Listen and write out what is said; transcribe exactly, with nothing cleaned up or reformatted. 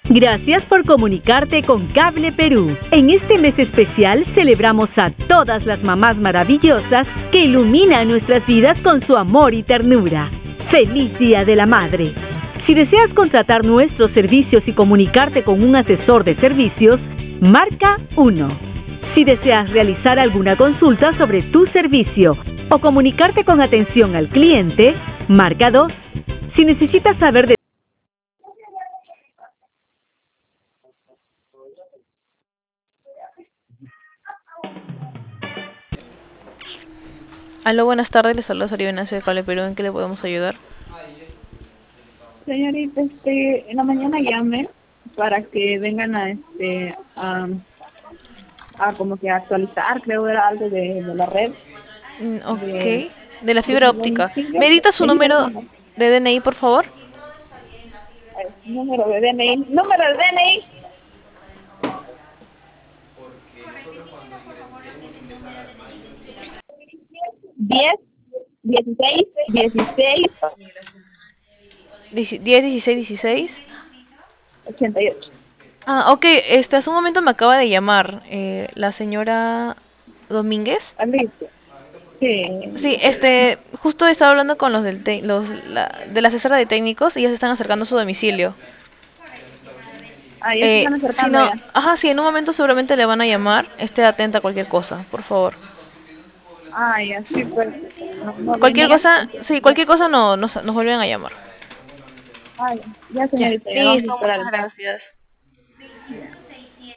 Gracias por comunicarte con Cable Perú. En este mes especial celebramos a todas las mamás maravillosas que iluminan nuestras vidas con su amor y ternura. ¡Feliz Día de la Madre! Si deseas contratar nuestros servicios y comunicarte con un asesor de servicios, marca uno. Si deseas realizar alguna consulta sobre tu servicio o comunicarte con atención al cliente, marca dos. Si necesitas saber de Aló, buenas tardes, les saluda Sari Venancio de Cable Perú, ¿en qué le podemos ayudar? Señorita, este, en la mañana llame para que vengan a, este, a, a como que actualizar, creo era algo de, de la red, Mm, de, ok, de la de fibra su óptica. domicilio. ¿Me dicta su Me dijeron número como, de D N I, por favor? eh, número de D N I, número de D N I, diez, dieciséis, dieciséis, diez, dieciséis, dieciséis. ochenta y ocho. Ah, ok, este, hace un momento me acaba de llamar eh, la señora Domínguez. ¿Listo? Sí. Sí, este, justo estaba hablando con los del te- los, la, de la asesora de técnicos y ya se están acercando a su domicilio. Ah, ya se Eh, están si acercando no, ya. ajá, sí, en un momento seguramente le van a llamar. Esté atenta a cualquier cosa, por favor. Ah, ya, sí, pues, no, no Cualquier venía, cosa, porque, sí, ya. cualquier cosa no, nos, nos vuelven a llamar. Ah, ya, ya, Ya, señorita, ya vamos a listo, esperar muchas entonces. gracias.